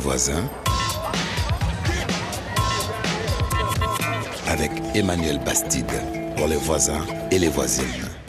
voisins avec Emmanuel Bastide pour les voisins et les voisines.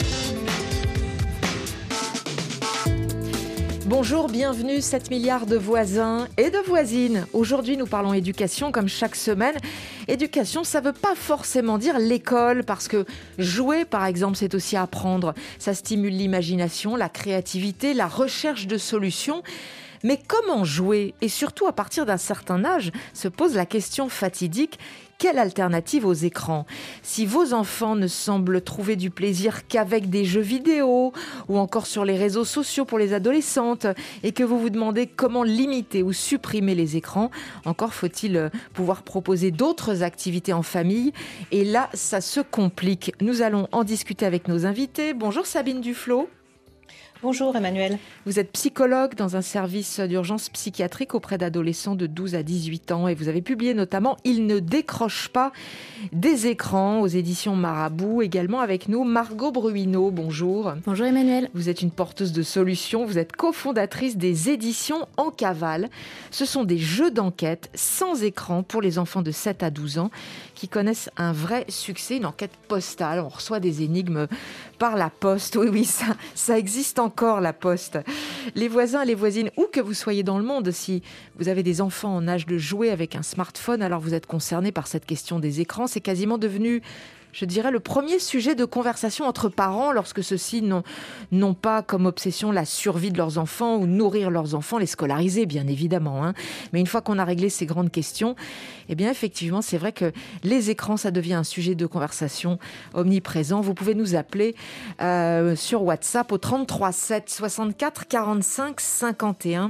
Bonjour, bienvenue, 7 milliards de voisins et de voisines. Aujourd'hui, nous parlons éducation comme chaque semaine. Éducation, ça ne veut pas forcément dire l'école, parce que jouer, par exemple, c'est aussi apprendre. Ça stimule l'imagination, la créativité, la recherche de solutions. Mais comment jouer? Et surtout, à partir d'un certain âge, se pose la question fatidique: quelle alternative aux écrans? Si vos enfants ne semblent trouver du plaisir qu'avec des jeux vidéo ou encore sur les réseaux sociaux pour les adolescentes, et que vous vous demandez comment limiter ou supprimer les écrans, encore faut-il pouvoir proposer d'autres activités en famille. Et là, ça se complique. Nous allons en discuter avec nos invités. Bonjour Sabine Duflot. Bonjour Emmanuel. Vous êtes psychologue dans un service d'urgence psychiatrique auprès d'adolescents de 12 à 18 ans et vous avez publié notamment « Ils ne décrochent pas des écrans » aux éditions Marabout. Également avec nous Margot Bruineau. Bonjour. Bonjour Emmanuel. Vous êtes une porteuse de solutions, vous êtes cofondatrice des éditions En Cavale. Ce sont des jeux d'enquête sans écran pour les enfants de 7 à 12 ans qui connaissent un vrai succès, une enquête postale. On reçoit des énigmes par la poste. Oui, ça existe encore, la poste. Les voisins et les voisines, où que vous soyez dans le monde, si vous avez des enfants en âge de jouer avec un smartphone, alors vous êtes concernés par cette question des écrans. C'est quasiment devenu, je dirais, le premier sujet de conversation entre parents lorsque ceux-ci n'ont pas comme obsession la survie de leurs enfants ou nourrir leurs enfants, les scolariser bien évidemment. Mais une fois qu'on a réglé ces grandes questions, eh bien effectivement c'est vrai que les écrans ça devient un sujet de conversation omniprésent. Vous pouvez nous appeler sur WhatsApp au 33 7 64 45 51.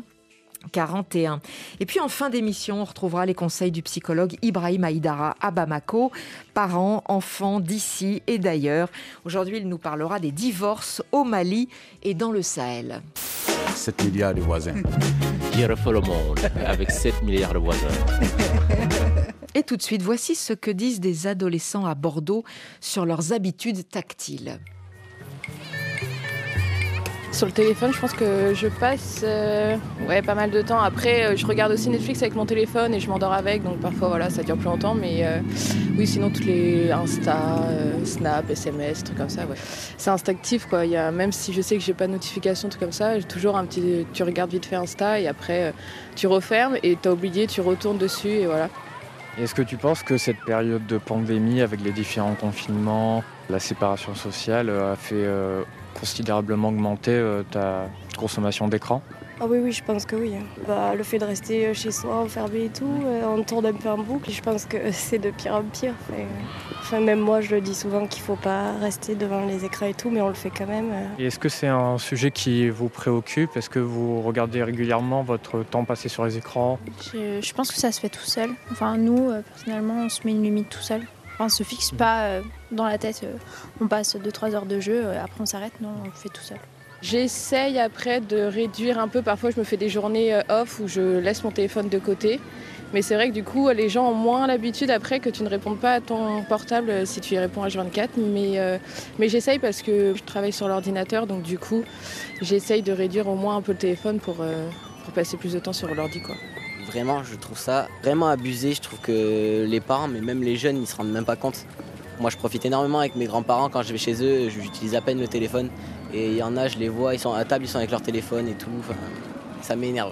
41. Et puis en fin d'émission, on retrouvera les conseils du psychologue Ibrahim Aïdara à Bamako, parents, enfants d'ici et d'ailleurs. Aujourd'hui, il nous parlera des divorces au Mali et dans le Sahel. 7 milliards de voisins. Qui refait le monde avec 7 milliards de voisins. Et tout de suite, voici ce que disent des adolescents à Bordeaux sur leurs habitudes tactiles. Sur le téléphone, je pense que je passe pas mal de temps. Après, je regarde aussi Netflix avec mon téléphone et je m'endors avec. Donc parfois, voilà, ça dure plus longtemps. Mais oui, sinon, toutes les Insta, Snap, SMS, trucs comme ça, ouais. C'est instinctif, quoi. Même si je sais que j'ai pas de notification, trucs comme ça, j'ai toujours un petit... Tu regardes vite fait Insta et après, tu refermes et t'as oublié, tu retournes dessus et voilà. Est-ce que tu penses que cette période de pandémie, avec les différents confinements, la séparation sociale, a fait considérablement augmenter ta consommation d'écran? Ah oui, je pense que oui. Le fait de rester chez soi, enfermé et tout, on tourne un peu en boucle. Je pense que c'est de pire en pire. Même moi, je le dis souvent qu'il ne faut pas rester devant les écrans et tout, mais on le fait quand même. Et est-ce que c'est un sujet qui vous préoccupe? Est-ce que vous regardez régulièrement votre temps passé sur les écrans? Je pense que ça se fait tout seul. Enfin, nous, personnellement, on se met une limite tout seul. Enfin, on ne se fixe pas dans la tête. On passe 2-3 heures de jeu, après on s'arrête. Non, on le fait tout seul. J'essaye après de réduire un peu. Parfois, je me fais des journées off où je laisse mon téléphone de côté. Mais c'est vrai que du coup, les gens ont moins l'habitude après que tu ne répondes pas à ton portable si tu y réponds H24. Mais j'essaye parce que je travaille sur l'ordinateur. Donc du coup, j'essaye de réduire au moins un peu le téléphone pour passer plus de temps sur l'ordi, quoi. Vraiment, je trouve ça vraiment abusé. Je trouve que les parents, mais même les jeunes, ils se rendent même pas compte. Moi, je profite énormément avec mes grands-parents. Quand je vais chez eux, j'utilise à peine le téléphone. Et il y en a, je les vois, ils sont à table, ils sont avec leur téléphone et tout. Enfin, ça m'énerve.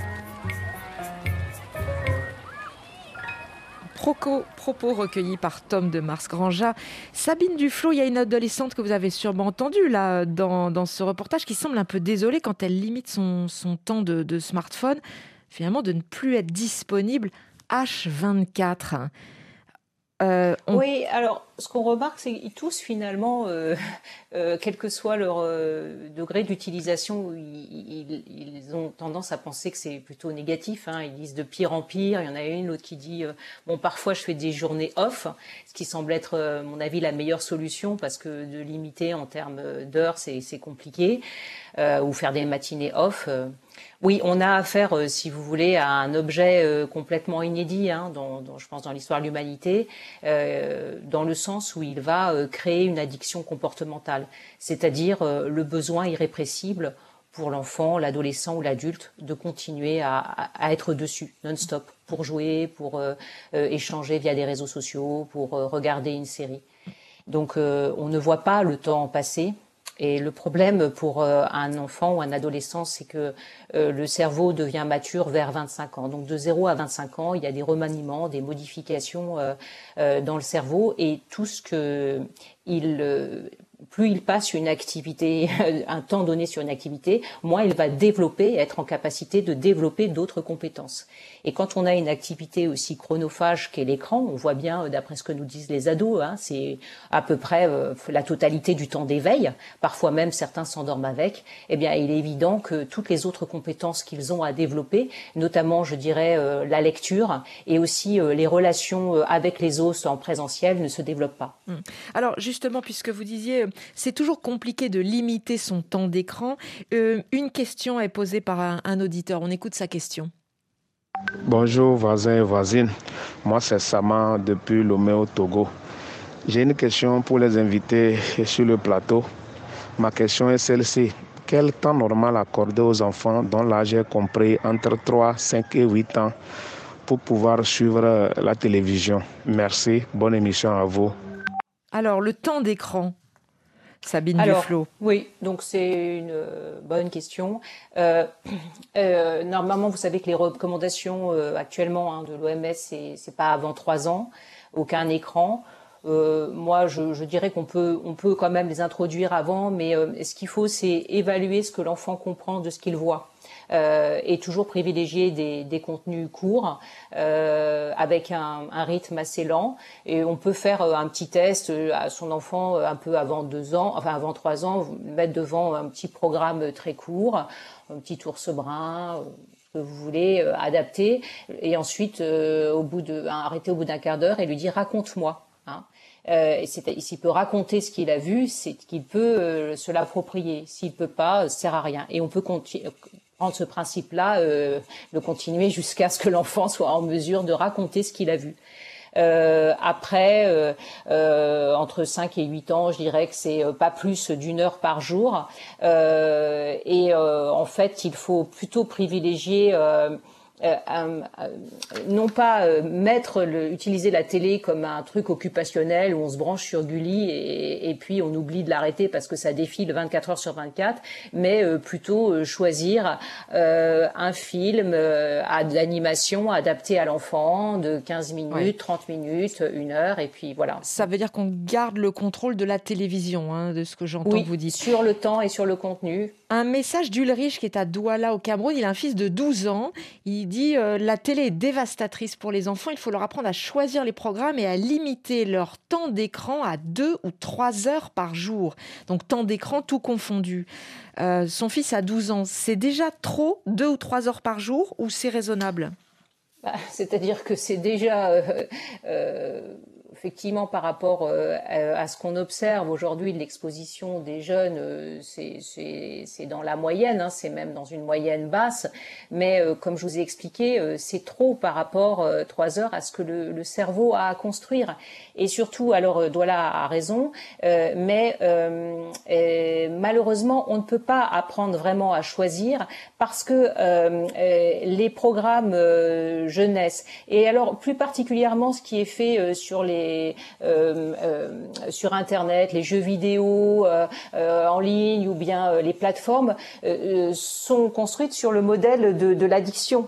Propos recueillis par Tom de Mars-Granja. Sabine Duflot, il y a une adolescente que vous avez sûrement entendue là, dans ce reportage qui semble un peu désolée quand elle limite son temps de smartphone, finalement de ne plus être disponible H24. Oui, alors ce qu'on remarque, c'est qu'ils tous finalement, quel que soit leur degré d'utilisation, ils ont tendance à penser que c'est plutôt négatif. Ils disent de pire en pire. Il y en a une, l'autre qui dit parfois je fais des journées off, ce qui semble être, à mon avis, la meilleure solution parce que de limiter en termes d'heures, c'est compliqué, ou faire des matinées off. Oui, on a affaire, si vous voulez, à un objet complètement inédit, je pense, dans l'histoire de l'humanité, dans le sens où il va créer une addiction comportementale, c'est-à-dire le besoin irrépressible pour l'enfant, l'adolescent ou l'adulte de continuer à être dessus non-stop pour jouer, pour échanger via des réseaux sociaux, pour regarder une série. Donc on ne voit pas le temps passer. Et le problème pour un enfant ou un adolescent, c'est que le cerveau devient mature vers 25 ans. Donc de 0 à 25 ans, il y a des remaniements, des modifications dans le cerveau, et tout ce que plus il passe une activité, un temps donné sur une activité, moins il va développer, être en capacité de développer d'autres compétences. Et quand on a une activité aussi chronophage qu'est l'écran, on voit bien, d'après ce que nous disent les ados, c'est à peu près la totalité du temps d'éveil, parfois même certains s'endorment avec, eh bien il est évident que toutes les autres compétences qu'ils ont à développer, notamment je dirais la lecture et aussi les relations avec les autres en présentiel, ne se développent pas. Alors justement, puisque vous disiez c'est toujours compliqué de limiter son temps d'écran, une question est posée par un auditeur. On écoute sa question. Bonjour voisins et voisines, moi c'est Sama depuis Lomé au Togo. J'ai une question pour les invités sur le plateau. Ma question est celle-ci. Quel temps normal accorder aux enfants dont l'âge est compris entre 3, 5 et 8 ans pour pouvoir suivre la télévision? Merci, bonne émission à vous. Alors le temps d'écran, Sabine Duflot. Oui, donc c'est une bonne question. Normalement, vous savez que les recommandations actuellement de l'OMS, c'est pas avant 3 ans, aucun écran. Moi, je dirais qu'on peut quand même les introduire avant, mais ce qu'il faut, c'est évaluer ce que l'enfant comprend de ce qu'il voit. Et toujours privilégier des contenus courts avec un rythme assez lent, et on peut faire un petit test à son enfant un peu avant 2 ans, enfin avant 3 ans, vous mettre devant un petit programme très court, un petit ours brun, que vous voulez adapter, et ensuite arrêter au bout d'un quart d'heure et lui dire raconte-moi. Et s'il peut raconter ce qu'il a vu, c'est qu'il peut se l'approprier. S'il peut pas, ça sert à rien. Et on peut prendre ce principe-là, de continuer jusqu'à ce que l'enfant soit en mesure de raconter ce qu'il a vu. Après, entre 5 et 8 ans, je dirais que c'est pas plus d'1 heure par jour. En fait, il faut plutôt privilégier non pas utiliser la télé comme un truc occupationnel où on se branche sur Gulli et puis on oublie de l'arrêter parce que ça défile 24 heures sur 24, mais plutôt choisir un film d'animation adapté à l'enfant de 15 minutes, 30 minutes, 1 heure, et puis voilà. Ça veut dire qu'on garde le contrôle de la télévision, de ce que j'entends que vous dites. Sur le temps et sur le contenu. Un message d'Ulrich qui est à Douala au Cameroun. Il a un fils de 12 ans. Il dit la télé est dévastatrice pour les enfants. Il faut leur apprendre à choisir les programmes et à limiter leur temps d'écran à 2 ou 3 heures par jour. Donc temps d'écran tout confondu. Son fils a 12 ans. C'est déjà trop, 2 ou 3 heures par jour, ou c'est raisonnable ? C'est-à-dire que c'est déjà... effectivement, par rapport à ce qu'on observe aujourd'hui de l'exposition des jeunes, c'est dans la moyenne, c'est même dans une moyenne basse. Mais comme je vous ai expliqué, c'est trop par rapport 3 heures à ce que le cerveau a à construire. Et surtout, alors Douala a raison, mais malheureusement, on ne peut pas apprendre vraiment à choisir parce que les programmes jeunesse, et alors plus particulièrement ce qui est fait sur Internet, les jeux vidéo en ligne ou bien les plateformes sont construites sur le modèle de l'addiction.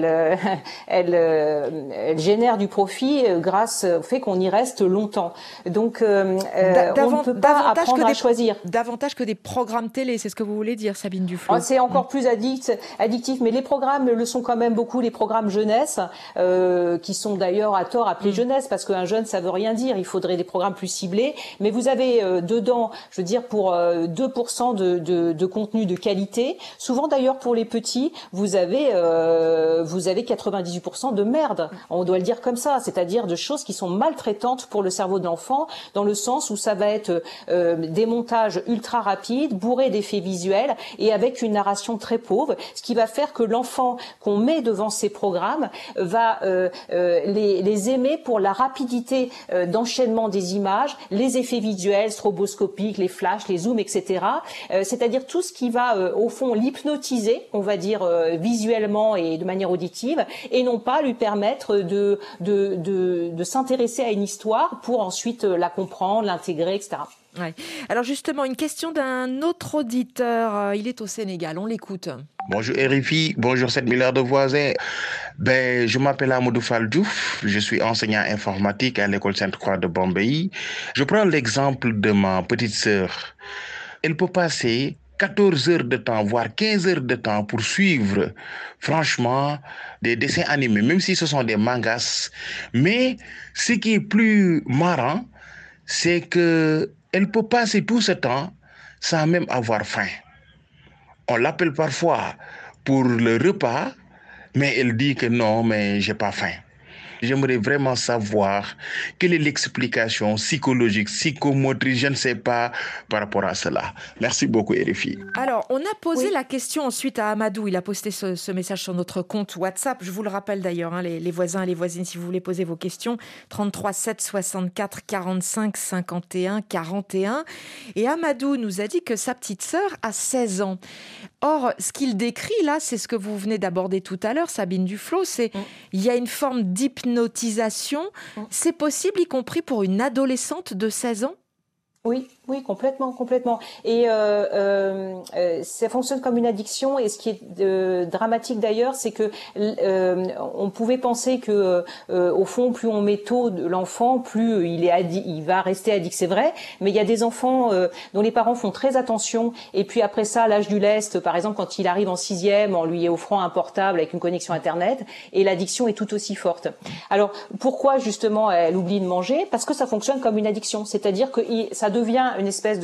Elles génèrent du profit grâce au fait qu'on y reste longtemps. Donc on ne peut pas apprendre à choisir. Davantage que des programmes télé, c'est ce que vous voulez dire, Sabine Duflot. C'est encore plus addictif, mais les programmes le sont quand même beaucoup, les programmes jeunesse, qui sont d'ailleurs à tort appelés jeunesse, parce qu'un jeune, ça veut rien dire. Il faudrait des programmes plus ciblés. Mais vous avez dedans, je veux dire, pour 2% de contenu de qualité. Souvent d'ailleurs pour les petits, vous avez 98% de merde. On doit le dire comme ça, c'est-à-dire de choses qui sont maltraitantes pour le cerveau de l'enfant, dans le sens où ça va être des montages ultra rapides, bourrés d'effets visuels et avec une narration très pauvre, ce qui va faire que l'enfant qu'on met devant ces programmes va les aimer pour la rapidité d'enchaînement des images, les effets visuels, stroboscopiques, les flashs, les zooms, etc. C'est-à-dire tout ce qui va, au fond, l'hypnotiser, on va dire, visuellement et de manière auditive, et non pas lui permettre de s'intéresser à une histoire pour ensuite la comprendre, l'intégrer, etc. Ouais. Alors justement, une question d'un autre auditeur. Il est au Sénégal, on l'écoute. Bonjour RFI, bonjour 7 milliards de voisins. Je m'appelle Amadou Fall Diouf, je suis enseignant informatique à l'école Sainte-Croix de Bombay. Je prends l'exemple de ma petite sœur. Elle peut passer 14 heures de temps, voire 15 heures de temps pour suivre, franchement, des dessins animés, même si ce sont des mangas. Mais ce qui est plus marrant, c'est que elle peut passer tout ce temps sans même avoir faim. On l'appelle parfois pour le repas, mais elle dit que non, mais j'ai pas faim. J'aimerais vraiment savoir quelle est l'explication psychologique, psychomotrice, je ne sais pas, par rapport à cela. Merci beaucoup, RFI. Alors, on a posé la question ensuite à Amadou. Il a posté ce message sur notre compte WhatsApp. Je vous le rappelle d'ailleurs, les voisins et les voisines, si vous voulez poser vos questions, 33 7 64 45 51 41. Et Amadou nous a dit que sa petite sœur a 16 ans. Or, ce qu'il décrit là, c'est ce que vous venez d'aborder tout à l'heure, Sabine Duflo, il y a une forme d'hypnotisation. C'est possible, y compris pour une adolescente de 16 ans ? Oui, complètement. Et ça fonctionne comme une addiction. Et ce qui est dramatique d'ailleurs, c'est que on pouvait penser que au fond, plus on met tôt l'enfant, plus il va rester addict. C'est vrai, mais il y a des enfants dont les parents font très attention. Et puis après ça, à l'âge du lest, par exemple, quand il arrive en 6e, on lui offrant un portable avec une connexion Internet, et l'addiction est tout aussi forte. Alors pourquoi justement elle oublie de manger ? Parce que ça fonctionne comme une addiction, c'est-à-dire que ça devient une espèce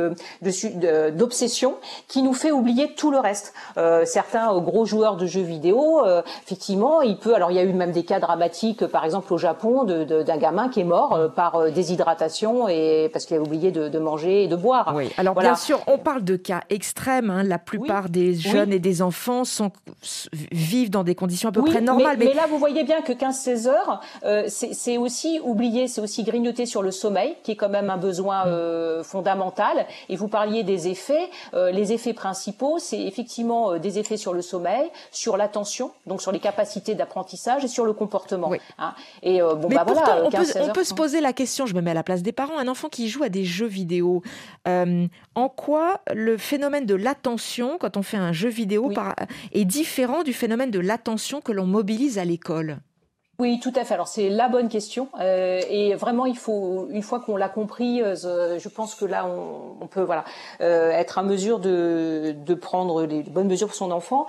d'obsession qui nous fait oublier tout le reste. Certains gros joueurs de jeux vidéo, effectivement, il y a eu même des cas dramatiques, par exemple au Japon, d'un gamin qui est mort par déshydratation et parce qu'il a oublié de manger et de boire. Oui. Alors bien sûr, on parle de cas extrêmes. La plupart des jeunes et des enfants vivent dans des conditions à peu près normales. Mais là, vous voyez bien que 15-16 heures, c'est aussi oublier, c'est aussi grignoter sur le sommeil, qui est quand même un besoin fondamentale. Et vous parliez des effets. Les effets principaux, c'est effectivement des effets sur le sommeil, sur l'attention, donc sur les capacités d'apprentissage et sur le comportement. Oui. Hein. Et pourtant, on peut se poser la question, je me mets à la place des parents, un enfant qui joue à des jeux vidéo, en quoi le phénomène de l'attention, quand on fait un jeu vidéo, est différent du phénomène de l'attention que l'on mobilise à l'école ? Oui, tout à fait. Alors c'est la bonne question et vraiment il faut, une fois qu'on l'a compris, je pense que là on peut être à mesure de prendre les bonnes mesures pour son enfant.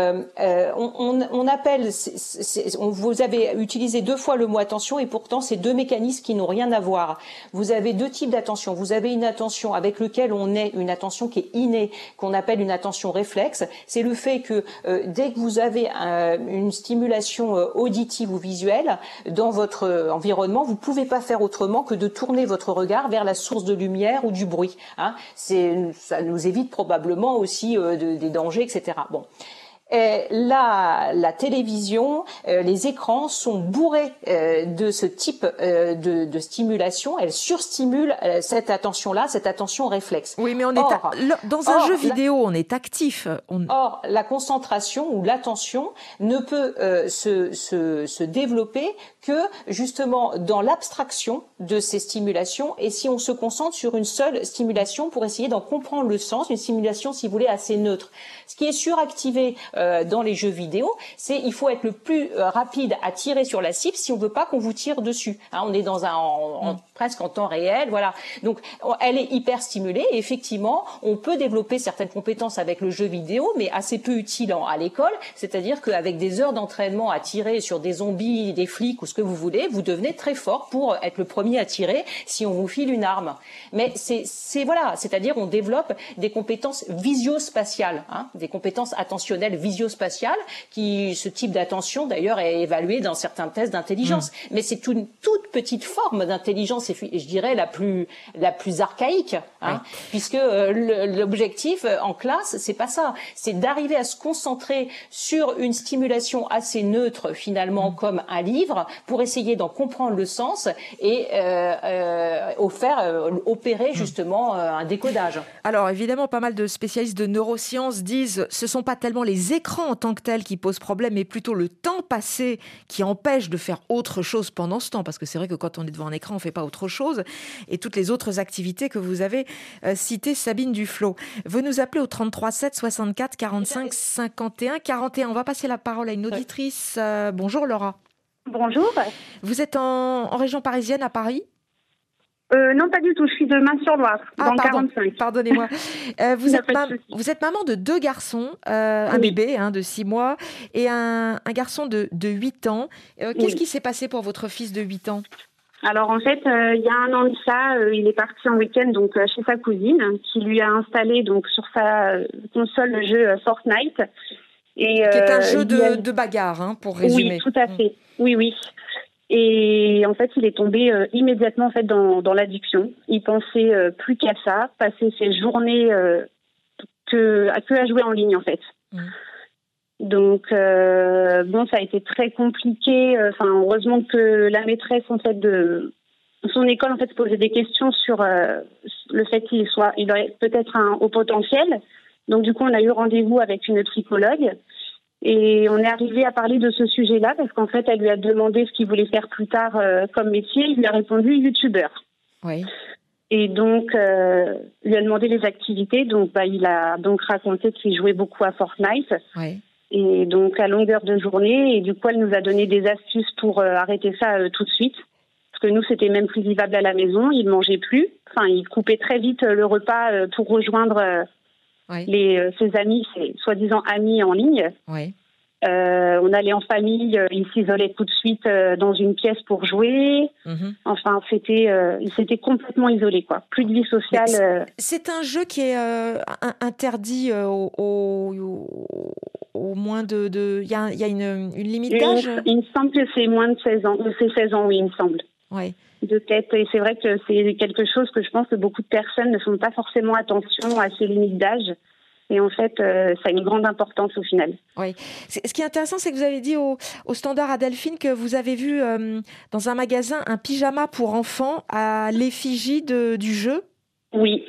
On appelle, vous avez utilisé 2 fois le mot attention et pourtant c'est 2 mécanismes qui n'ont rien à voir. Vous avez 2 types d'attention. Vous avez une attention avec laquelle on est, une attention qui est innée, qu'on appelle une attention réflexe. C'est le fait que dès que vous avez une stimulation auditive ou visuelle dans votre environnement, vous pouvez pas faire autrement que de tourner votre regard vers la source de lumière ou du bruit. Hein. Ça nous évite probablement aussi des dangers, etc. Bon. La télévision, les écrans sont bourrés de ce type de stimulation. Elles surstimulent cette attention-là, cette attention réflexe. Oui, mais dans un jeu vidéo, on est actif. Or, la concentration ou l'attention ne peut se développer que justement dans l'abstraction de ces stimulations et si on se concentre sur une seule stimulation pour essayer d'en comprendre le sens, une stimulation, si vous voulez, assez neutre. Ce qui est suractivé dans les jeux vidéo, c'est il faut être le plus rapide à tirer sur la cible si on veut pas qu'on vous tire dessus. Hein, on est dans presque en temps réel, voilà. Donc elle est hyper stimulée et effectivement, on peut développer certaines compétences avec le jeu vidéo, mais assez peu utiles à l'école. C'est-à-dire qu'avec des heures d'entraînement à tirer sur des zombies, des flics ou ce que vous voulez, vous devenez très fort pour être le premier à tirer si on vous file une arme. Mais c'est-à-dire on développe des compétences visio-spatiales, hein, des compétences attentionnelles visio-spatiales, ce type d'attention d'ailleurs est évalué dans certains tests d'intelligence. Mais c'est une toute petite forme d'intelligence, et je dirais la plus archaïque, hein, puisque l'objectif en classe, c'est pas ça, c'est d'arriver à se concentrer sur une stimulation assez neutre finalement comme un livre, pour essayer d'en comprendre le sens et opérer justement un décodage. Alors évidemment, pas mal de spécialistes de neurosciences disent ce ne sont pas tellement les écrans en tant que tels qui posent problème, mais plutôt le temps passé qui empêche de faire autre chose pendant ce temps. Parce que c'est vrai que quand on est devant un écran, on ne fait pas autre chose. Et toutes les autres activités que vous avez citées, Sabine Duflot. Vous nous appelez au 33 7 64 45 51 41. On va passer la parole à une auditrice. Bonjour Laura. Bonjour. Vous êtes en région parisienne, à Paris ? Non, pas du tout. Je suis de Main-sur-Loire, dans 45. Pardonnez-moi. Vous êtes maman de 2 garçons, un bébé de 6 mois et un garçon de 8 ans. Qu'est-ce qui s'est passé pour votre fils de 8 ans ? Alors en fait, il y a un an de ça, il est parti en week-end donc chez sa cousine qui lui a installé donc sur sa console le jeu Fortnite. Et, qui est un jeu de bagarre, pour résumer. Oui, tout à fait. Oui. Et en fait, il est tombé immédiatement en fait dans l'addiction. Il pensait plus qu'à ça, passer ses journées que à jouer en ligne en fait. Donc ça a été très compliqué. Heureusement que la maîtresse en fait de son école en fait posait des questions sur le fait qu'il aurait peut-être un haut potentiel. Donc du coup, on a eu rendez-vous avec une psychologue. Et on est arrivé à parler de ce sujet-là parce qu'en fait, elle lui a demandé ce qu'il voulait faire plus tard comme métier. Il lui a répondu youtubeur. Oui. Et donc, lui a demandé les activités. Donc, il a donc raconté qu'il jouait beaucoup à Fortnite. Oui. Et donc, à longueur de journée. Et du coup, elle nous a donné des astuces pour arrêter ça tout de suite. Parce que nous, c'était même plus vivable à la maison. Il ne mangeait plus. Il coupait très vite le repas pour rejoindre... ses amis, ses soi-disant amis en ligne. Oui. On allait en famille, il s'isolait tout de suite dans une pièce pour jouer. Enfin, il s'était complètement isolé, quoi. Plus de vie sociale. C'est un jeu qui est interdit au moins de... Il y a une limite d'âge. Il me semble que c'est moins de 16 ans. C'est 16 ans, oui, il me semble. Oui. De tête. Et c'est vrai que c'est quelque chose que je pense que beaucoup de personnes ne font pas forcément attention à ces limites d'âge. Et en fait, ça a une grande importance au final. Oui. Ce qui est intéressant, c'est que vous avez dit au Standard à Delphine que vous avez vu dans un magasin un pyjama pour enfants à l'effigie du jeu. Oui.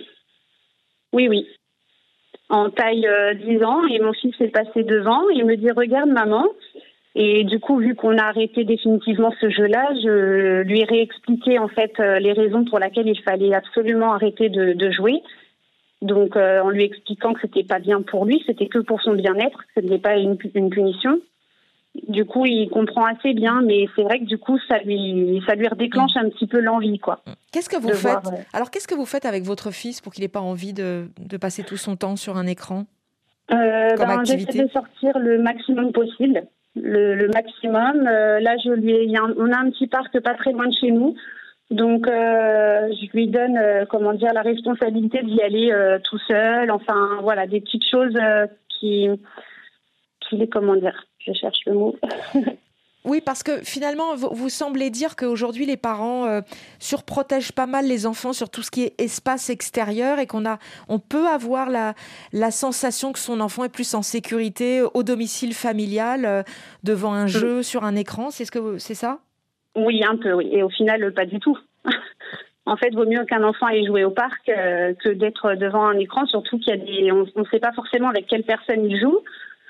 En taille 10 ans. Et mon fils est passé devant. Il me dit « Regarde maman ». Et du coup, vu qu'on a arrêté définitivement ce jeu-là, je lui ai réexpliqué en fait les raisons pour lesquelles il fallait absolument arrêter de jouer. Donc, en lui expliquant que c'était pas bien pour lui, c'était que pour son bien-être, que ce n'était pas une punition. Du coup, il comprend assez bien, mais c'est vrai que du coup, ça lui redéclenche un petit peu l'envie, quoi. Qu'est-ce que vous faites ? Alors, qu'est-ce que vous faites avec votre fils pour qu'il n'ait pas envie de passer tout son temps sur un écran comme activité ? J'essaie de sortir le maximum possible. Le maximum. Là, on a un petit parc pas très loin de chez nous. Donc, je lui donne, la responsabilité d'y aller tout seul. Enfin, voilà, des petites choses je cherche le mot. Oui, parce que finalement, vous semblez dire qu'aujourd'hui, les parents surprotègent pas mal les enfants sur tout ce qui est espace extérieur et on peut avoir la sensation que son enfant est plus en sécurité au domicile familial, devant un jeu, sur un écran. C'est ça ? Oui, un peu, oui. Et au final, pas du tout. En fait, vaut mieux qu'un enfant aille jouer au parc que d'être devant un écran, surtout on ne sait pas forcément avec quelle personne il joue.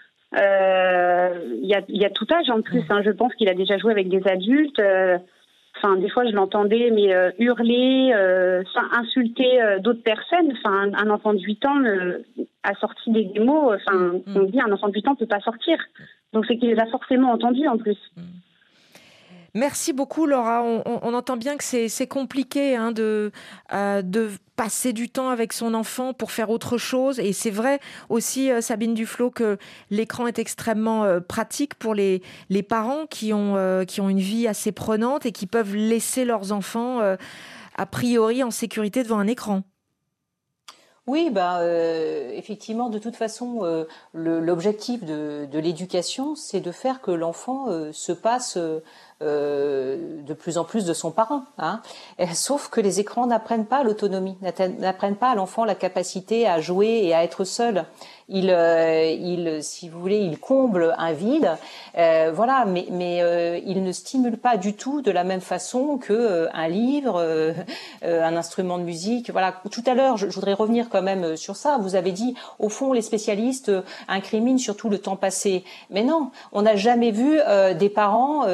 Il y a tout âge en plus. Je pense qu'il a déjà joué avec des adultes. Des fois, je l'entendais, mais hurler, insulter d'autres personnes. Un enfant de 8 ans a sorti des mots. On dit un enfant de 8 ans ne peut pas sortir. Donc, c'est qu'il les a forcément entendus en plus. Merci beaucoup, Laura. On entend bien que c'est compliqué de passer du temps avec son enfant pour faire autre chose. Et c'est vrai aussi, Sabine Duflot, que l'écran est extrêmement pratique pour les parents qui ont une vie assez prenante et qui peuvent laisser leurs enfants a priori en sécurité devant un écran. Oui, effectivement, de toute façon, l'objectif de l'éducation, c'est de faire que l'enfant se passe de plus en plus de son parent. Sauf que les écrans n'apprennent pas l'autonomie, n'apprennent pas à l'enfant la capacité à jouer et à être seul. si vous voulez, il comble un vide. Voilà, mais il ne stimule pas du tout de la même façon que un livre, un instrument de musique. Voilà. Tout à l'heure, je voudrais revenir quand même sur ça. Vous avez dit, au fond, les spécialistes incriminent surtout le temps passé. Mais non, on n'a jamais vu des parents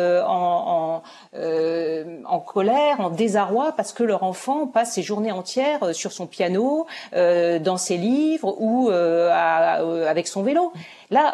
en colère, en désarroi, parce que leur enfant passe ses journées entières sur son piano, dans ses livres ou avec son vélo. Là,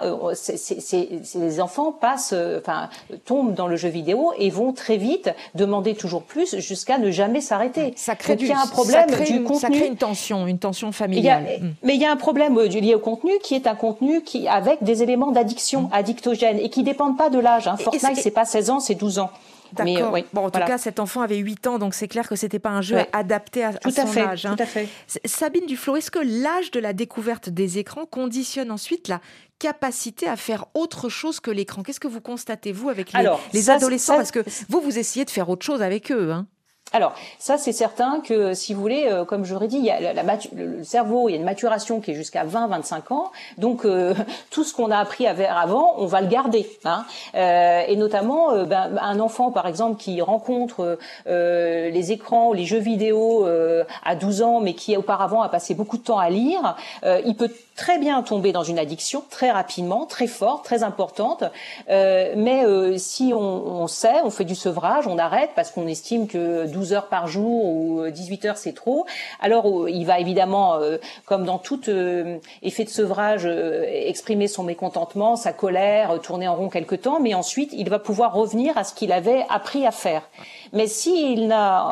les enfants tombent dans le jeu vidéo et vont très vite demander toujours plus jusqu'à ne jamais s'arrêter. Ça crée il y a un problème du contenu. Ça crée une tension familiale. Mais il y a un problème lié au contenu qui est un contenu qui avec des éléments d'addiction, addictogènes et qui dépendent pas de l'âge. Fortnite, c'est pas 16 ans, c'est 12 ans. D'accord. Mais, oui, en tout cas, cet enfant avait 8 ans, donc c'est clair que c'était pas un jeu adapté à son âge. Tout à fait. Sabine Duflo, est-ce que l'âge de la découverte des écrans conditionne ensuite la capacité à faire autre chose que l'écran? Qu'est-ce que vous constatez, vous, avec les adolescents? Parce que vous essayez de faire autre chose avec eux, hein. Alors, ça, c'est certain que, si vous voulez, comme j'aurais dit, il y a le cerveau, il y a une maturation qui est jusqu'à 20-25 ans. Donc, tout ce qu'on a appris avant, on va le garder. Et notamment, un enfant, par exemple, qui rencontre les écrans, les jeux vidéo à 12 ans, mais qui auparavant a passé beaucoup de temps à lire, il peut très bien tomber dans une addiction très rapidement, très forte, très importante. Mais si on sait, on fait du sevrage, on arrête parce qu'on estime que 12 heures par jour ou 18 heures c'est trop. Alors il va évidemment, comme dans tout effet de sevrage, exprimer son mécontentement, sa colère, tourner en rond quelque temps, mais ensuite il va pouvoir revenir à ce qu'il avait appris à faire. Mais s'il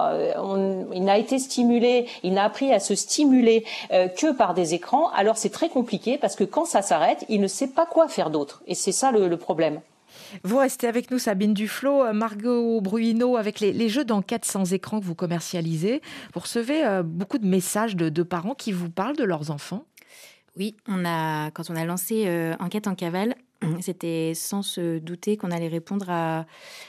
n'a été stimulé, il n'a appris à se stimuler que par des écrans, alors c'est très compliqué parce que quand ça s'arrête, il ne sait pas quoi faire d'autre. Et c'est ça le problème. Vous restez avec nous, Sabine Duflo. Margot Bruino, avec les jeux d'enquête sans écran que vous commercialisez, vous recevez beaucoup de messages de parents qui vous parlent de leurs enfants. Oui, quand on a lancé Enquête en cavale, c'était sans se douter qu'on allait répondre à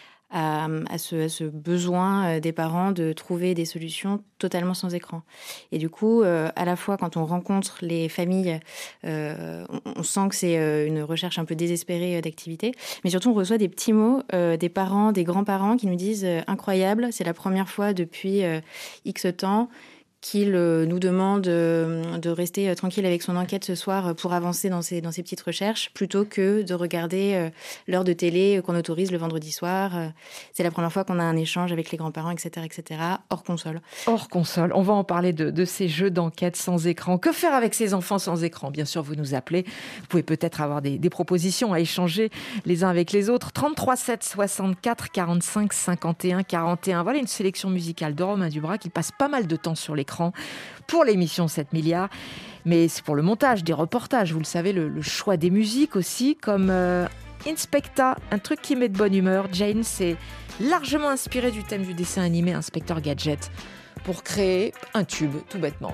ce besoin des parents de trouver des solutions totalement sans écran. Et du coup, à la fois, quand on rencontre les familles, on sent que c'est une recherche un peu désespérée d'activité, mais surtout, on reçoit des petits mots des parents, des grands-parents qui nous disent « Incroyable, c'est la première fois depuis X temps », qu'il nous demande de rester tranquille avec son enquête ce soir pour avancer dans ses petites recherches, plutôt que de regarder l'heure de télé qu'on autorise le vendredi soir. C'est la première fois qu'on a un échange avec les grands-parents, etc., hors console. Hors console. On va en parler de ces jeux d'enquête sans écran. Que faire avec ces enfants sans écran? Bien sûr, vous nous appelez. Vous pouvez peut-être avoir des propositions à échanger les uns avec les autres. 33 7 64 45 51 41. Voilà une sélection musicale de Romain Dubras qui passe pas mal de temps sur l'écran pour l'émission 7 milliards, mais c'est pour le montage des reportages, vous le savez, le choix des musiques aussi, comme Inspecta, un truc qui met de bonne humeur. Jane s'est largement inspirée du thème du dessin animé Inspecteur Gadget pour créer un tube, tout bêtement.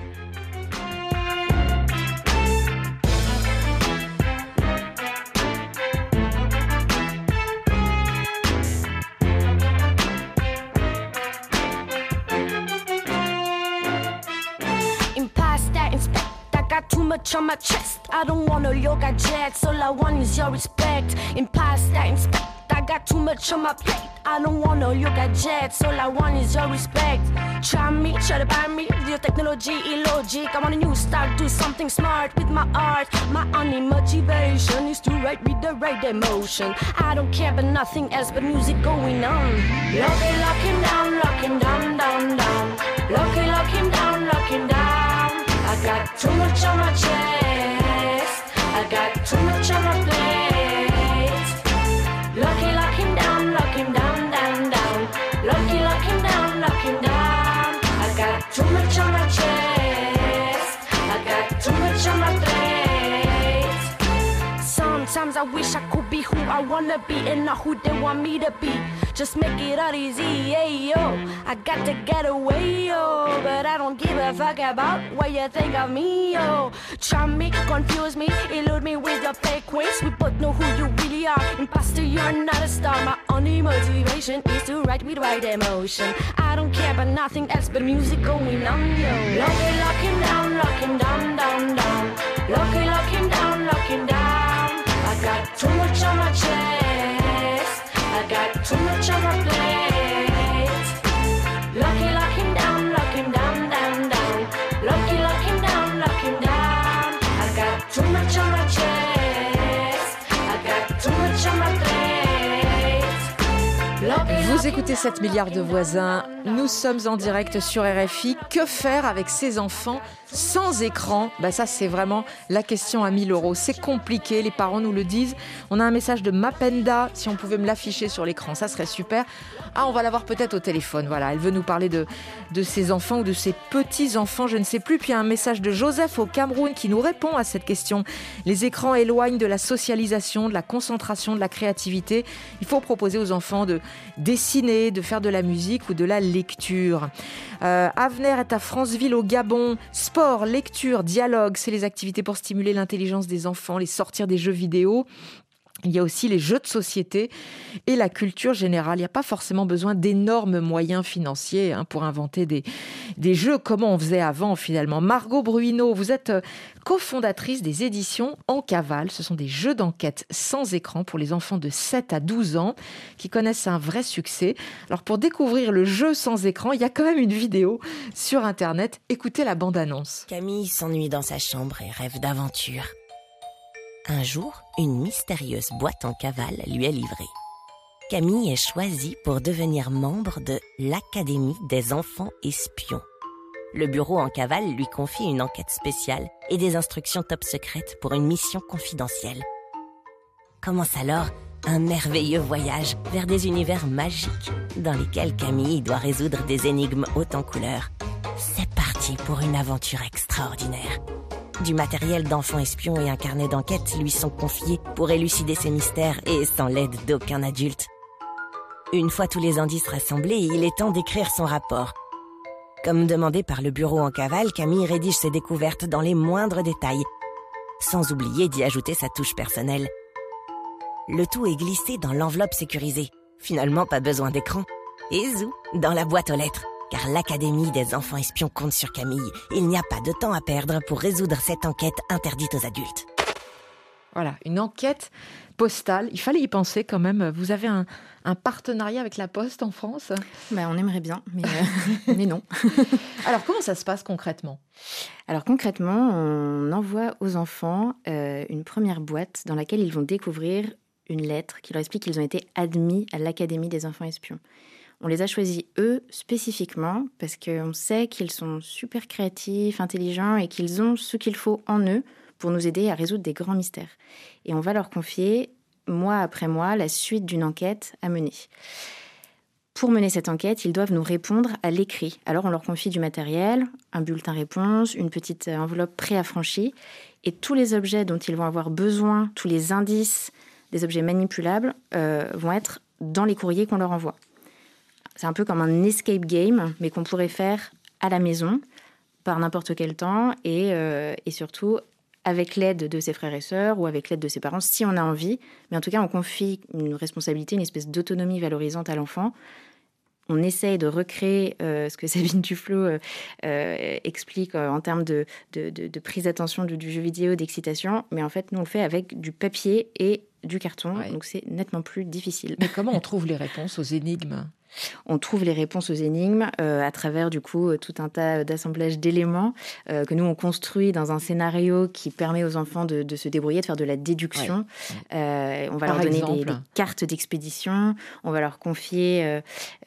Too much on my chest, I don't want no yoga jets, all I want is your respect. In past that inspect, I got too much on my plate, I don't want no yoga jets, all I want is your respect. Try me, try to buy me, your technology illogic, I want a new start, do something smart with my art. My only motivation is to write with the right emotion. I don't care about nothing else but music going on. Lock him down, down, down. Lock him down, down. I got too much on my chest, I got too much on my plate. Lock him down, down, down. Lock him down. I got too much on my chest, I got too much on my plate. Sometimes I wish I could be who I wanna be and not who they want me to be. Just make it all easy, yeah, yo. I got to get away, yo. But I don't give a fuck about what you think of me, yo. Try me, confuse me, elude me with your fake ways. We both know who you really are. Imposter, you're not a star. My only motivation is to write with right emotion. I don't care about nothing else but music going on, yo. Lock him down, down, down. Lock him down, looking down. I got too much on my chest. I got too much on my plate. Looking down, down, down. Looking down, down. I got too much on my chest. I got too much on my plate. Vous écoutez 7 milliards de voisins, nous sommes en direct sur RFI. Que faire avec ces enfants sans écran ? Ça c'est vraiment la question à 1000 €. C'est compliqué, les parents nous le disent. On a un message de Mapenda, si on pouvait me l'afficher sur l'écran, ça serait super. On va l'avoir peut-être au téléphone, voilà. Elle veut nous parler de ses enfants ou de ses petits-enfants, je ne sais plus. Puis il y a un message de Joseph au Cameroun qui nous répond à cette question. Les écrans éloignent de la socialisation, de la concentration, de la créativité. Il faut proposer aux enfants de dessiner, de faire de la musique ou de la lecture. Avner est à Franceville au Gabon. Sport, lecture, dialogue, c'est les activités pour stimuler l'intelligence des enfants, les sortir des jeux vidéo. Il y a aussi les jeux de société et la culture générale. Il n'y a pas forcément besoin d'énormes moyens financiers pour inventer des jeux comme on faisait avant finalement. Margot Bruineau, vous êtes cofondatrice des éditions En Cavale. Ce sont des jeux d'enquête sans écran pour les enfants de 7 à 12 ans qui connaissent un vrai succès. Alors pour découvrir le jeu sans écran, il y a quand même une vidéo sur Internet. Écoutez la bande-annonce. Camille s'ennuie dans sa chambre et rêve d'aventure. Un jour, une mystérieuse boîte en cavale lui est livrée. Camille est choisie pour devenir membre de l'Académie des enfants espions. Le bureau en cavale lui confie une enquête spéciale et des instructions top secrètes pour une mission confidentielle. Commence alors un merveilleux voyage vers des univers magiques dans lesquels Camille doit résoudre des énigmes hautes en couleurs. C'est parti pour une aventure extraordinaire. Du matériel d'enfants espions et un carnet d'enquête lui sont confiés pour élucider ces mystères et sans l'aide d'aucun adulte. Une fois tous les indices rassemblés, il est temps d'écrire son rapport. Comme demandé par le bureau en cavale, Camille rédige ses découvertes dans les moindres détails, sans oublier d'y ajouter sa touche personnelle. Le tout est glissé dans l'enveloppe sécurisée. Finalement, pas besoin d'écran. Et zou, dans la boîte aux lettres. Car l'Académie des enfants espions compte sur Camille. Il n'y a pas de temps à perdre pour résoudre cette enquête interdite aux adultes. Voilà, une enquête postale. Il fallait y penser quand même. Vous avez un partenariat avec la Poste en France ? On aimerait bien, mais non. Alors, comment ça se passe concrètement ? Alors concrètement, on envoie aux enfants une première boîte dans laquelle ils vont découvrir une lettre qui leur explique qu'ils ont été admis à l'Académie des enfants espions. On les a choisis, eux, spécifiquement, parce qu'on sait qu'ils sont super créatifs, intelligents et qu'ils ont ce qu'il faut en eux pour nous aider à résoudre des grands mystères. Et on va leur confier, mois après mois, la suite d'une enquête à mener. Pour mener cette enquête, ils doivent nous répondre à l'écrit. Alors on leur confie du matériel, un bulletin réponse, une petite enveloppe préaffranchie, et tous les objets dont ils vont avoir besoin, tous les indices, des objets manipulables, vont être dans les courriers qu'on leur envoie. C'est un peu comme un escape game, mais qu'on pourrait faire à la maison, par n'importe quel temps, et surtout avec l'aide de ses frères et sœurs ou avec l'aide de ses parents, si on a envie. Mais en tout cas, on confie une responsabilité, une espèce d'autonomie valorisante à l'enfant. On essaye de recréer ce que Sabine Duflo explique en termes de prise d'attention du jeu vidéo, d'excitation. Mais en fait, nous, on le fait avec du papier et du carton. Ouais. Donc, c'est nettement plus difficile. Mais comment on trouve les réponses aux énigmes ? On trouve les réponses aux énigmes à travers du coup tout un tas d'assemblages d'éléments que nous on construit dans un scénario qui permet aux enfants de se débrouiller, de faire de la déduction. Ouais. On va leur donner des cartes d'expédition, on va leur confier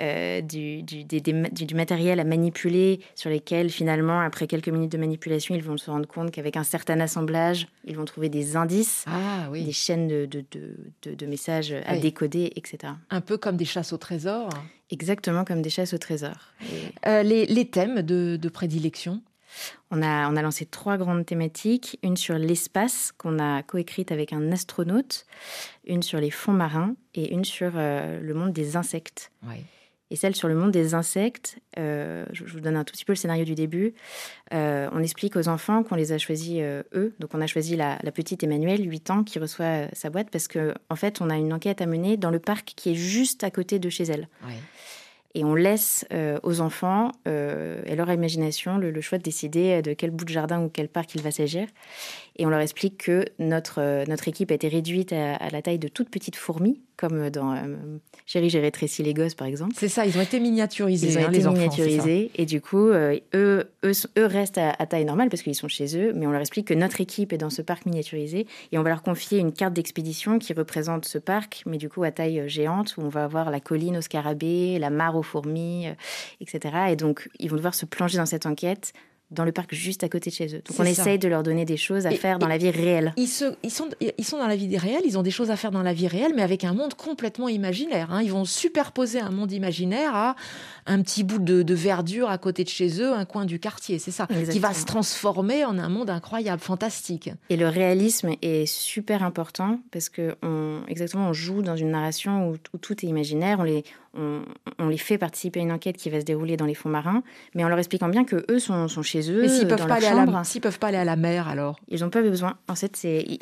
du matériel à manipuler sur lesquels finalement après quelques minutes de manipulation ils vont se rendre compte qu'avec un certain assemblage ils vont trouver des indices, des chaînes de messages à décoder, etc. Un peu comme des chasses au trésor. Exactement comme des chasses au trésor. Les thèmes de prédilection ? On a lancé 3 grandes thématiques. Une sur l'espace, qu'on a coécrite avec un astronaute. Une sur les fonds marins et une sur le monde des insectes. Ouais. Et celle sur le monde des insectes, je vous donne un tout petit peu le scénario du début. On explique aux enfants qu'on les a choisis eux. Donc on a choisi la petite Emmanuelle, 8 ans, qui reçoit sa boîte parce qu'en fait, on a une enquête à mener dans le parc qui est juste à côté de chez elle. Ouais. Et on laisse aux enfants et leur imagination le choix de décider de quel bout de jardin ou quel parc il va s'agir. Et on leur explique que notre équipe a été réduite à la taille de toutes petites fourmis, comme dans Chérie, j'ai rétréci les gosses, par exemple. C'est ça, ils ont été miniaturisés, ils ont été les enfants. Miniaturisés, et du coup, eux restent à taille normale parce qu'ils sont chez eux, mais on leur explique que notre équipe est dans ce parc miniaturisé, et on va leur confier une carte d'expédition qui représente ce parc, mais du coup à taille géante, où on va avoir la colline aux scarabées, la mare aux fourmis, etc. Et donc, ils vont devoir se plonger dans cette enquête dans le parc juste à côté de chez eux. Donc on essaye de leur donner des choses à faire dans la vie réelle. Ils sont dans la vie réelle, ils ont des choses à faire dans la vie réelle, mais avec un monde complètement imaginaire. Ils vont superposer un monde imaginaire à un petit bout de verdure à côté de chez eux, un coin du quartier, c'est ça. Exactement. Qui va se transformer en un monde incroyable, fantastique. Et le réalisme est super important parce que on joue dans une narration où tout est imaginaire, on les fait participer à une enquête qui va se dérouler dans les fonds marins, mais en leur expliquant bien que eux sont chez eux, mais dans leur chambre. S'ils peuvent pas aller à la mer, alors ils n'ont pas besoin. En fait,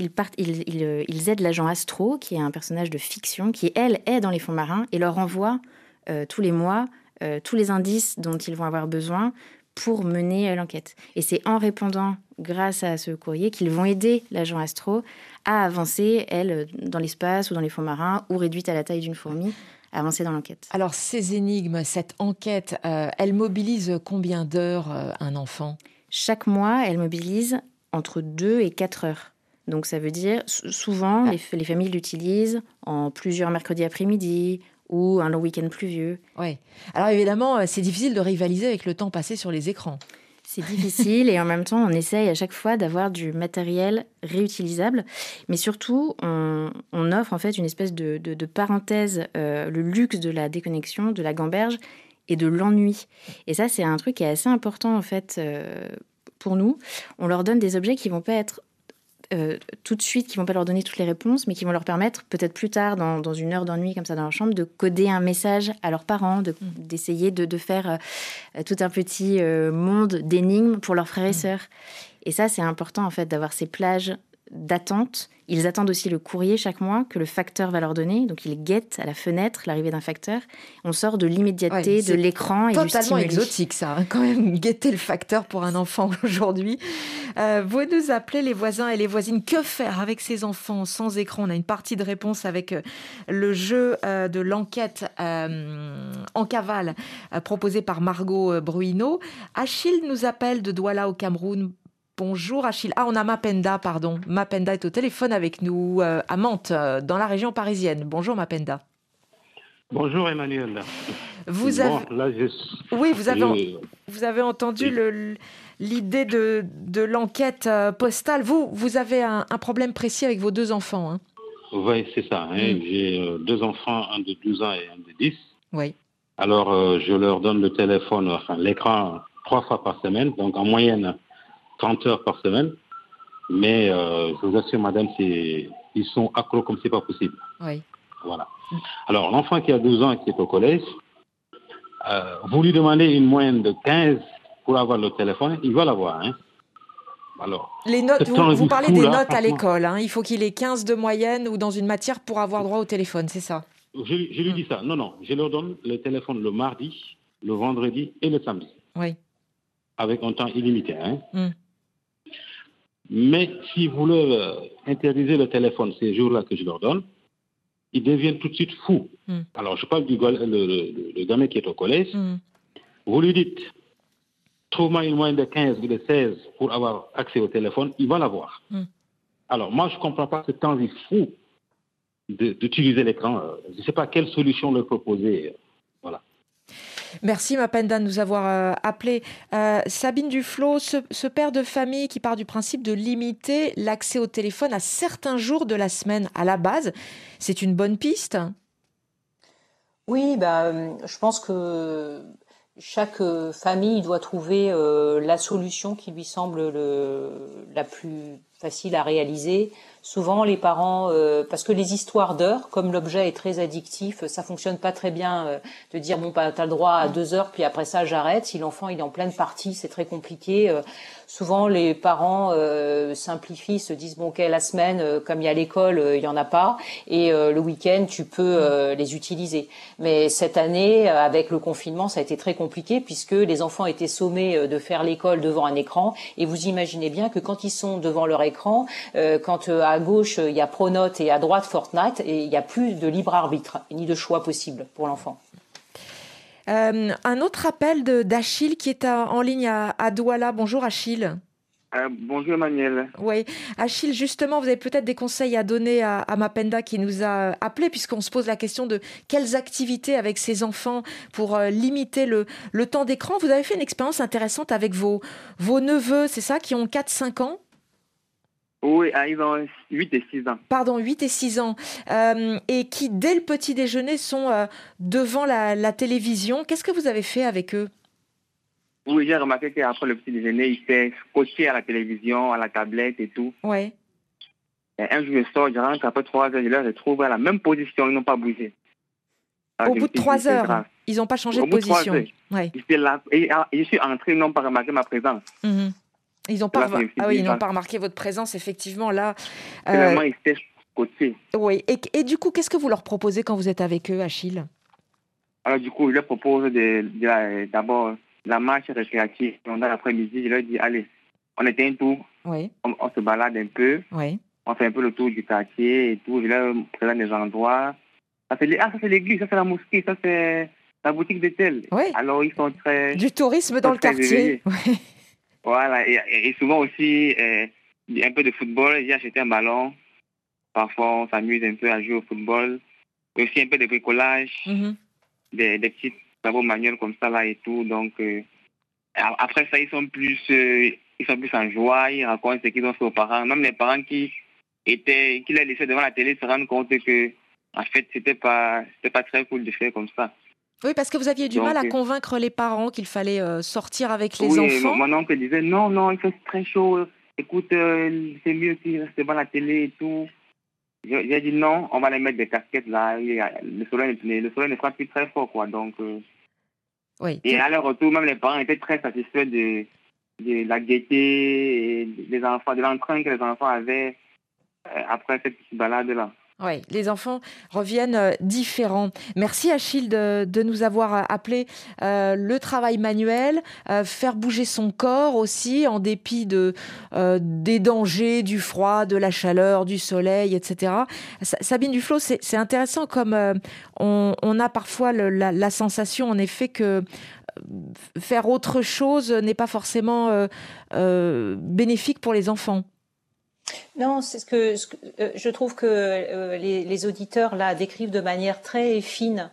ils aident l'agent Astro, qui est un personnage de fiction, qui elle est dans les fonds marins et leur envoie tous les mois tous les indices dont ils vont avoir besoin pour mener l'enquête. Et c'est en répondant, grâce à ce courrier, qu'ils vont aider l'agent Astro à avancer, elle, dans l'espace ou dans les fonds marins, ou réduite à la taille d'une fourmi, à avancer dans l'enquête. Alors, ces énigmes, cette enquête, elle mobilise combien d'heures un enfant ? Chaque mois, elle mobilise entre 2 et 4 heures. Donc, ça veut dire, souvent, les familles l'utilisent en plusieurs mercredis après-midi, ou un long week-end pluvieux. Oui. Alors évidemment, c'est difficile de rivaliser avec le temps passé sur les écrans. C'est difficile et en même temps, on essaye à chaque fois d'avoir du matériel réutilisable. Mais surtout, on offre en fait une espèce de parenthèse, le luxe de la déconnexion, de la gamberge et de l'ennui. Et ça, c'est un truc qui est assez important en fait pour nous. On leur donne des objets qui vont pas être tout de suite, qui vont pas leur donner toutes les réponses, mais qui vont leur permettre, peut-être plus tard, dans une heure d'ennui comme ça dans leur chambre, de coder un message à leurs parents, d'essayer de faire tout un petit monde d'énigmes pour leurs frères et sœurs. Et ça, c'est important, en fait, d'avoir ces plages d'attente. Ils attendent aussi le courrier chaque mois que le facteur va leur donner. Donc, ils guettent à la fenêtre l'arrivée d'un facteur. On sort de l'immédiateté de l'écran et du stimuli. Totalement exotique, ça. Quand même, guetter le facteur pour un enfant aujourd'hui. Vous nous appelez les voisins et les voisines. Que faire avec ces enfants sans écran ? On a une partie de réponse avec le jeu de l'enquête en cavale proposé par Margot Bruino. Achille nous appelle de Douala au Cameroun. Bonjour Achille. On a Mapenda, pardon. Mapenda est au téléphone avec nous à Mantes, dans la région parisienne. Bonjour Mapenda. Bonjour Emmanuel. Vous avez entendu l'idée de l'enquête postale. Vous avez un problème précis avec vos 2 enfants. Hein. Oui, c'est ça. J'ai 2 enfants, un de 12 ans et un de 10. Oui. Alors, je leur donne le téléphone, l'écran 3 fois par semaine, donc en moyenne 30 heures par semaine, mais je vous assure, madame, ils sont accros comme c'est pas possible. Oui. Voilà. Alors, l'enfant qui a 12 ans et qui est au collège, vous lui demandez une moyenne de 15 pour avoir le téléphone, il va l'avoir. Hein. Alors, les notes, vous parlez des notes à l'école. Hein. Il faut qu'il ait 15 de moyenne ou dans une matière pour avoir droit au téléphone, c'est ça ? Je lui dis ça. Non, je leur donne le téléphone le mardi, le vendredi et le samedi. Oui. Avec un temps illimité. Hein. Mais si vous leur interdisez le téléphone ces jours-là que je leur donne, ils deviennent tout de suite fous. Alors, je parle le gamin qui est au collège. Vous lui dites, trouve-moi une moyenne de 15 ou de 16 pour avoir accès au téléphone, il va l'avoir. Alors, moi, je ne comprends pas cette envie fou d'utiliser l'écran. Je ne sais pas quelle solution leur proposer. Voilà. Merci Mapenda de nous avoir appelé. Sabine Duflo, ce père de famille qui part du principe de limiter l'accès au téléphone à certains jours de la semaine à la base, c'est une bonne piste ? Oui, je pense que chaque famille doit trouver la solution qui lui semble la plus facile à réaliser. Souvent, les parents, parce que les histoires d'heures, comme l'objet est très addictif, ça fonctionne pas très bien de dire bon, bah, t'as le droit à 2 heures, puis après ça, j'arrête. Si l'enfant il est en pleine partie, c'est très compliqué. Souvent, les parents simplifient, se disent bon, ok, la semaine, comme il y a l'école, il y en a pas, et le week-end, tu peux les utiliser. Mais cette année, avec le confinement, ça a été très compliqué puisque les enfants étaient sommés de faire l'école devant un écran, et vous imaginez bien que quand ils sont devant leur écran, quand à gauche il y a Pronote et à droite Fortnite, et il n'y a plus de libre arbitre ni de choix possible pour l'enfant. Un autre appel d'Achille qui est en ligne à Douala. Bonjour Achille. Bonjour Emmanuel. Oui, Achille, justement, vous avez peut-être des conseils à donner à Mapenda qui nous a appelé, puisqu'on se pose la question de quelles activités avec ses enfants pour limiter le temps d'écran. Vous avez fait une expérience intéressante avec vos neveux, c'est ça, qui ont 4-5 ans? Oui, ils ont 8 et 6 ans. Pardon, 8 et 6 ans. Et qui, dès le petit déjeuner, sont devant la télévision. Qu'est-ce que vous avez fait avec eux? Oui, j'ai remarqué qu'après le petit déjeuner, ils étaient scotchés à la télévision, à la tablette et tout. Ouais. Et un jour, je sors, je rentre, après 3 heures, je les retrouve à la même position, ils n'ont pas bougé. Alors, au bout de 3 heures, ils n'ont pas changé de position. Ouais. Là, et je suis entré, ils n'ont pas remarqué ma présence. Mm-hmm. Ils n'ont pas, ils n'ont pas remarqué votre présence, effectivement, là. Finalement, ils étaient scotchés. Oui, et du coup, qu'est-ce que vous leur proposez quand vous êtes avec eux, Achille? Alors, du coup, je leur propose d'abord la marche récréative. Pendant l'après-midi, je leur dis, allez, on éteint tout, oui. on se balade un peu, oui. On fait un peu le tour du quartier et tout. Je leur présente des endroits. Ça c'est l'église, ça c'est la mosquée, ça c'est la boutique de tel. Oui. Alors, ils sont très... Du tourisme dans le quartier. Oui. Voilà, et souvent aussi, un peu de football. J'ai acheté un ballon. Parfois, on s'amuse un peu à jouer au football. Et aussi un peu de bricolage, des petits travaux manuels comme ça là et tout. Donc, après ça, ils sont plus en joie. Ils racontent ce qu'ils ont fait aux parents. Même les parents qui les laissaient devant la télé se rendent compte que, en fait, c'était pas très cool de faire comme ça. Oui, parce que vous aviez du mal à convaincre les parents qu'il fallait sortir avec les enfants. Oui, mon oncle disait non, il fait très chaud. Écoute, c'est mieux s'ils restent devant la télé et tout. J'ai dit non, on va les mettre des casquettes là. Le soleil ne frappe plus très fort, quoi. Donc, oui. Et à leur retour, même les parents étaient très satisfaits de la gaieté des enfants, de l'entrain que les enfants avaient après cette petite balade là. Oui, les enfants reviennent différents. Merci Achille de nous avoir appelé. Le travail manuel, faire bouger son corps aussi en dépit des dangers, du froid, de la chaleur, du soleil, etc. Sabine Duflo, c'est intéressant comme on a parfois la sensation en effet que faire autre chose n'est pas forcément bénéfique pour les enfants. Non, c'est ce que je trouve que les auditeurs là décrivent de manière très fine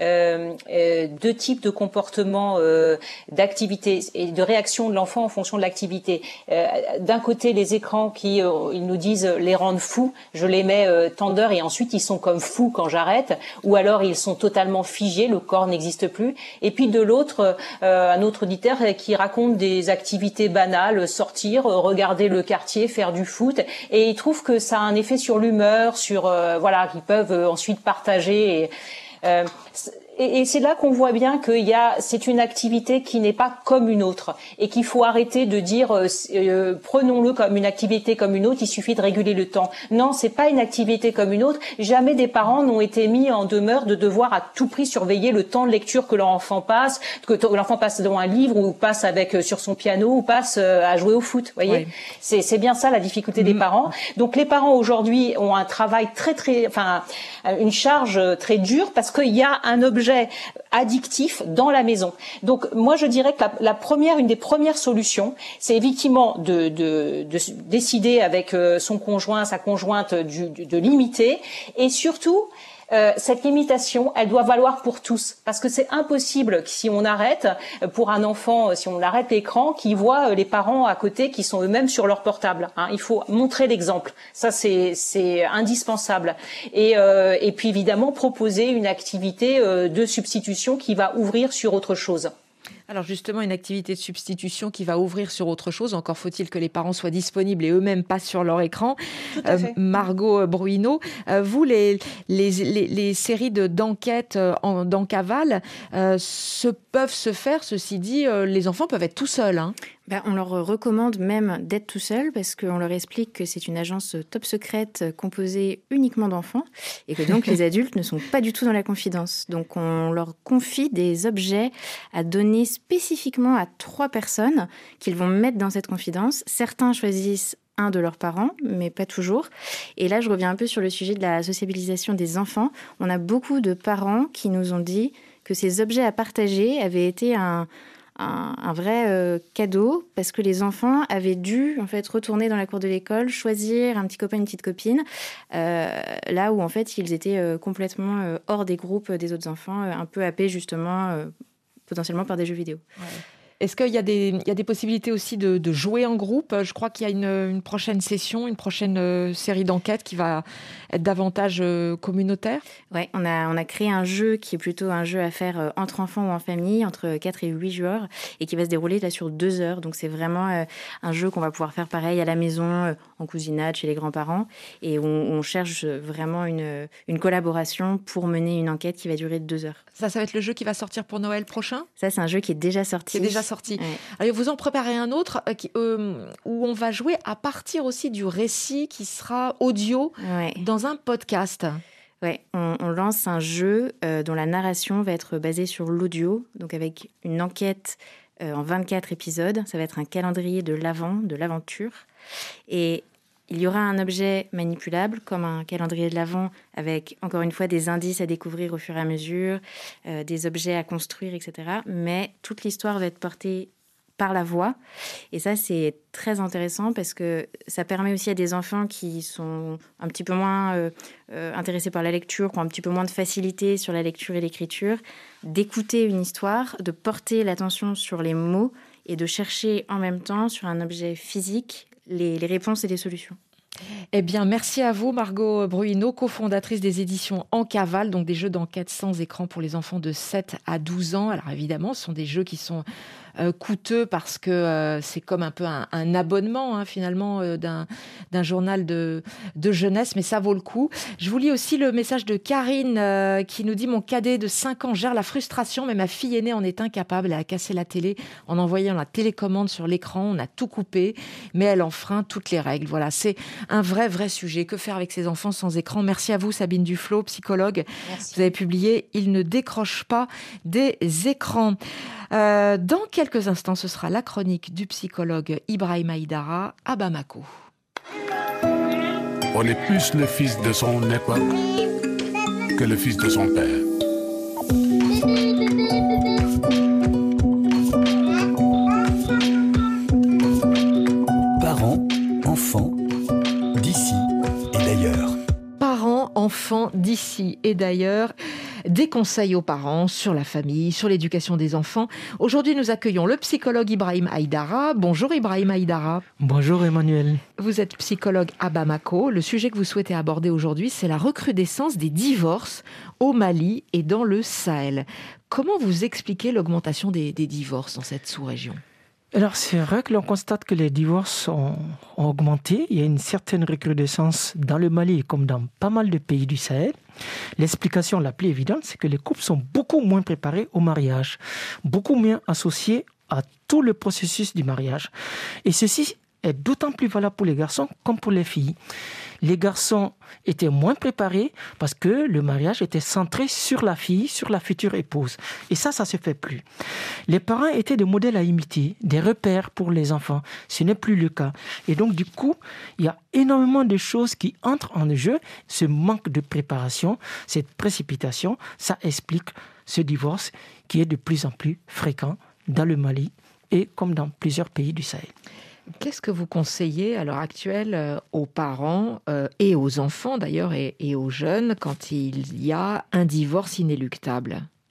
deux types de comportements, d'activité et de réaction de l'enfant en fonction de l'activité. D'un côté, les écrans qui, ils nous disent, les rendent fous. Je les mets tant d'heures et ensuite ils sont comme fous quand j'arrête. Ou alors ils sont totalement figés, le corps n'existe plus. Et puis de l'autre, un autre auditeur qui raconte des activités banales, sortir, regarder le quartier, faire du foot. Et ils trouvent que ça a un effet sur l'humeur, sur voilà, qu'ils peuvent ensuite partager. Et c'est là qu'on voit bien c'est une activité qui n'est pas comme une autre et qu'il faut arrêter de dire prenons-le comme une activité comme une autre, il suffit de réguler le temps. Non, c'est pas une activité comme une autre. Jamais des parents n'ont été mis en demeure de devoir à tout prix surveiller le temps de lecture que leur enfant passe, que l'enfant passe devant un livre ou passe sur son piano ou passe à jouer au foot. Voyez, oui. C'est bien ça la difficulté des parents. Donc les parents aujourd'hui ont un travail une charge très dure parce qu'il y a un objet addictif dans la maison. Donc moi je dirais que une des premières solutions, c'est effectivement de décider avec son conjoint, sa conjointe de limiter, et surtout cette limitation, elle doit valoir pour tous, parce que c'est impossible que si on arrête pour un enfant, si on arrête l'écran, qu'il voit les parents à côté qui sont eux-mêmes sur leur portable. Il faut montrer l'exemple. Ça, c'est indispensable. Et puis évidemment proposer une activité de substitution qui va ouvrir sur autre chose. Alors justement, une activité de substitution qui va ouvrir sur autre chose. Encore faut-il que les parents soient disponibles et eux-mêmes passent sur leur écran. Tout à fait. Margot Bruino, vous, les séries d'enquêtes d'Encaval peuvent se faire, ceci dit, les enfants peuvent être tout seuls. Hein. On leur recommande même d'être tout seuls parce qu'on leur explique que c'est une agence top secrète composée uniquement d'enfants et que donc les adultes ne sont pas du tout dans la confidence. Donc on leur confie des objets à donner spécifiquement à 3 personnes qu'ils vont mettre dans cette confidence. Certains choisissent un de leurs parents, mais pas toujours. Et là, je reviens un peu sur le sujet de la sociabilisation des enfants. On a beaucoup de parents qui nous ont dit que ces objets à partager avaient été un vrai cadeau parce que les enfants avaient dû en fait retourner dans la cour de l'école, choisir un petit copain, une petite copine, là où en fait ils étaient complètement hors des groupes des autres enfants, un peu happés justement potentiellement par des jeux vidéo. Ouais. Est-ce qu'il y a des possibilités aussi de jouer en groupe ? Je crois qu'il y a une prochaine session, une prochaine série d'enquêtes qui va être davantage communautaire. Oui, on a créé un jeu qui est plutôt un jeu à faire entre enfants ou en famille, entre 4 et 8 joueurs, et qui va se dérouler là sur 2 heures. Donc c'est vraiment un jeu qu'on va pouvoir faire pareil à la maison, en cousinade, chez les grands-parents. Et on cherche vraiment une collaboration pour mener une enquête qui va durer 2 heures. Ça va être le jeu qui va sortir pour Noël prochain ? Ça, c'est un jeu qui est déjà sorti. Ouais. Alors, vous en préparez un autre où on va jouer à partir aussi du récit qui sera audio dans un podcast. Oui, on lance un jeu dont la narration va être basée sur l'audio, donc avec une enquête en 24 épisodes. Ça va être un calendrier de l'Avent, de l'aventure. Et il y aura un objet manipulable, comme un calendrier de l'Avent, avec, encore une fois, des indices à découvrir au fur et à mesure, des objets à construire, etc. Mais toute l'histoire va être portée par la voix. Et ça, c'est très intéressant parce que ça permet aussi à des enfants qui sont un petit peu moins intéressés par la lecture, qui ont un petit peu moins de facilité sur la lecture et l'écriture, d'écouter une histoire, de porter l'attention sur les mots et de chercher en même temps sur un objet physique les réponses et les solutions. Eh bien, merci à vous, Margot Bruino, cofondatrice des éditions Encaval, donc des jeux d'enquête sans écran pour les enfants de 7 à 12 ans. Alors évidemment, ce sont des jeux qui sont coûteux parce que c'est comme un peu un abonnement finalement d'un journal de jeunesse, mais ça vaut le coup. Je vous lis aussi le message de Karine qui nous dit « Mon cadet de 5 ans gère la frustration, mais ma fille aînée en est incapable. Elle a cassé la télé en envoyant la télécommande sur l'écran. On a tout coupé, mais elle enfreint toutes les règles. » Voilà, c'est un vrai sujet. Que faire avec ces enfants sans écran ? Merci à vous, Sabine Duflo, psychologue. Merci. Vous avez publié « Ils ne décrochent pas des écrans ». Dans quelques instants, ce sera la chronique du psychologue Ibrahim Aïdara à Bamako. On est plus le fils de son époque que le fils de son père. Parents, enfants, d'ici et d'ailleurs. Parents, enfants, d'ici et d'ailleurs. Des conseils aux parents sur la famille, sur l'éducation des enfants. Aujourd'hui, nous accueillons le psychologue Ibrahim Aïdara. Bonjour Ibrahim Aïdara. Bonjour Emmanuel. Vous êtes psychologue à Bamako. Le sujet que vous souhaitez aborder aujourd'hui, c'est la recrudescence des divorces au Mali et dans le Sahel. Comment vous expliquez l'augmentation des divorces dans cette sous-région ? Alors c'est vrai que l'on constate que les divorces ont augmenté. Il y a une certaine recrudescence dans le Mali comme dans pas mal de pays du Sahel. L'explication la plus évidente, c'est que les couples sont beaucoup moins préparés au mariage, beaucoup moins associés à tout le processus du mariage. Et ceci est d'autant plus valable pour les garçons comme pour les filles. Les garçons étaient moins préparés parce que le mariage était centré sur la fille, sur la future épouse. Et ça se fait plus. Les parents étaient des modèles à imiter, des repères pour les enfants. Ce n'est plus le cas. Et donc, du coup, il y a énormément de choses qui entrent en jeu. Ce manque de préparation, cette précipitation, ça explique ce divorce qui est de plus en plus fréquent dans le Mali et comme dans plusieurs pays du Sahel. Qu'est-ce que vous conseillez à l'heure actuelle aux parents et aux enfants d'ailleurs et aux jeunes quand il y a un divorce inéluctable ?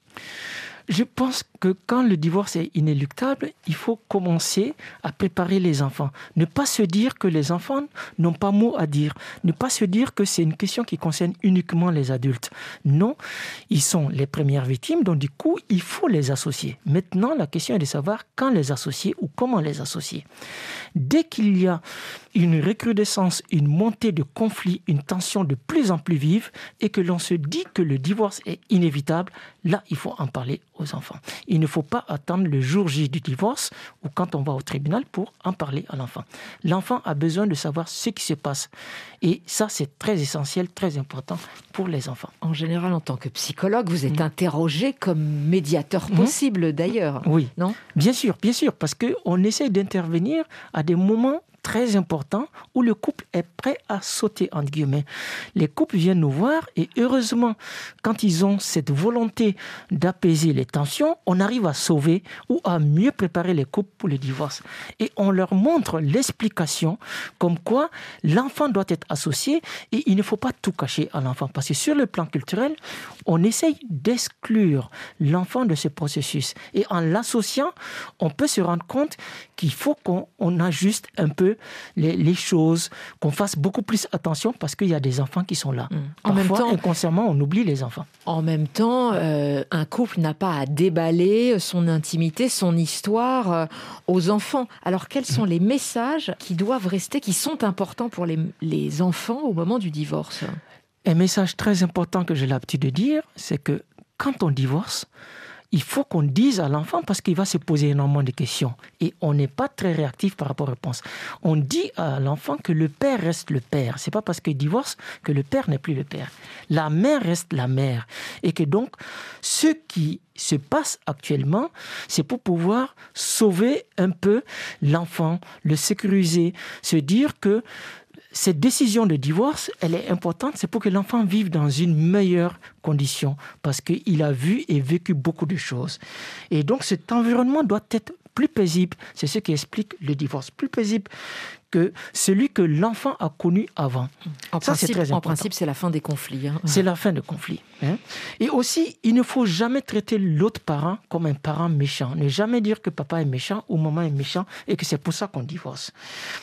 Je pense que quand le divorce est inéluctable, il faut commencer à préparer les enfants. Ne pas se dire que les enfants n'ont pas mot à dire. Ne pas se dire que c'est une question qui concerne uniquement les adultes. Non, ils sont les premières victimes, donc du coup, il faut les associer. Maintenant, la question est de savoir quand les associer ou comment les associer. Dès qu'il y a une recrudescence, une montée de conflits, une tension de plus en plus vive et que l'on se dit que le divorce est inévitable, là, il faut en parler aux enfants. Il ne faut pas attendre le jour J du divorce ou quand on va au tribunal pour en parler à l'enfant. L'enfant a besoin de savoir ce qui se passe. Et ça, c'est très essentiel, très important pour les enfants. En général, en tant que psychologue, vous êtes interrogé comme médiateur possible d'ailleurs. Oui, non ? Bien sûr, parce qu'on essaie d'intervenir à des moments très important où le couple est prêt à sauter, entre guillemets. Les couples viennent nous voir et heureusement, quand ils ont cette volonté d'apaiser les tensions, on arrive à sauver ou à mieux préparer les couples pour le divorce. Et on leur montre l'explication comme quoi l'enfant doit être associé et il ne faut pas tout cacher à l'enfant. Parce que sur le plan culturel, on essaye d'exclure l'enfant de ce processus. Et en l'associant, on peut se rendre compte qu'il faut qu'on ajuste un peu les choses, qu'on fasse beaucoup plus attention parce qu'il y a des enfants qui sont là. En même temps, inconsciemment, on oublie les enfants. En même temps, un couple n'a pas à déballer son intimité, son histoire aux enfants. Alors, quels sont les messages qui doivent rester, qui sont importants pour les enfants au moment du divorce ? Un message très important que j'ai l'habitude de dire, c'est que quand on divorce, il faut qu'on dise à l'enfant parce qu'il va se poser énormément de questions. Et on n'est pas très réactif par rapport aux réponses. On dit à l'enfant que le père reste le père. C'est pas parce qu'il divorce que le père n'est plus le père. La mère reste la mère. Et que donc, ce qui se passe actuellement, c'est pour pouvoir sauver un peu l'enfant, le sécuriser, se dire que cette décision de divorce, elle est importante, c'est pour que l'enfant vive dans une meilleure condition, parce qu'il a vu et vécu beaucoup de choses. Et donc cet environnement doit être plus paisible, c'est ce qui explique le divorce, plus paisible que celui que l'enfant a connu avant. En principe, c'est la fin des conflits. C'est la fin des conflits. Et aussi, il ne faut jamais traiter l'autre parent comme un parent méchant. Ne jamais dire que papa est méchant ou maman est méchant et que c'est pour ça qu'on divorce.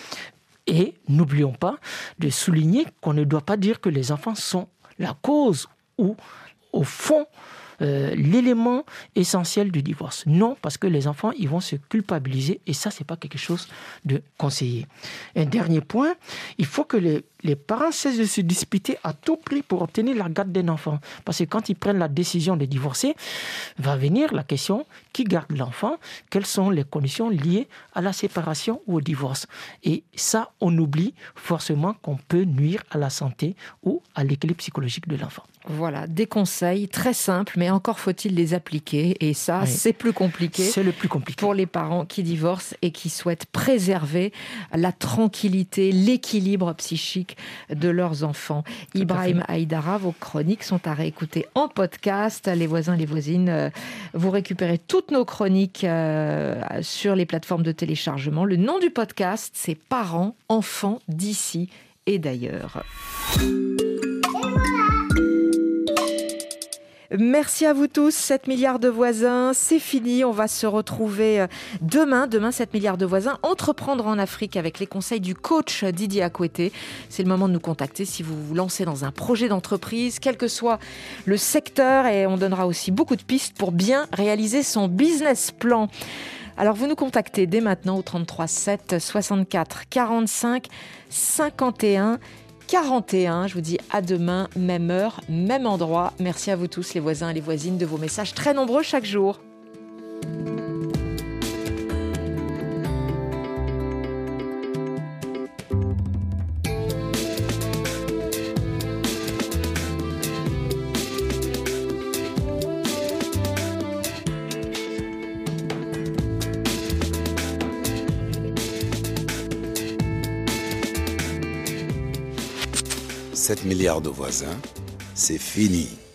Et n'oublions pas de souligner qu'on ne doit pas dire que les enfants sont la cause ou, au fond, l'élément essentiel du divorce. Non, parce que les enfants, ils vont se culpabiliser et ça, c'est pas quelque chose de conseillé. Un dernier point, il faut que les parents cessent de se disputer à tout prix pour obtenir la garde d'un enfant. Parce que quand ils prennent la décision de divorcer, va venir la question, qui garde l'enfant ? Quelles sont les conditions liées à la séparation ou au divorce ? Et ça, on oublie forcément qu'on peut nuire à la santé ou à l'équilibre psychologique de l'enfant. Voilà, des conseils très simples, mais encore faut-il les appliquer. Et ça, c'est plus compliqué. C'est le plus compliqué. Pour les parents qui divorcent et qui souhaitent préserver la tranquillité, l'équilibre psychique de leurs enfants. Ibrahim Aïdara, vos chroniques sont à réécouter en podcast. Les voisins, les voisines, vous récupérez toutes nos chroniques sur les plateformes de téléchargement. Le nom du podcast, c'est Parents, enfants d'ici et d'ailleurs. Merci à vous tous, 7 milliards de voisins, c'est fini, on va se retrouver demain, 7 milliards de voisins, entreprendre en Afrique avec les conseils du coach Didier Akoueté. C'est le moment de nous contacter si vous vous lancez dans un projet d'entreprise, quel que soit le secteur, et on donnera aussi beaucoup de pistes pour bien réaliser son business plan. Alors vous nous contactez dès maintenant au 33 7 64 45 51 41, je vous dis à demain, même heure, même endroit. Merci à vous tous les voisins et les voisines de vos messages très nombreux chaque jour. « 7 milliards de voisins, c'est fini.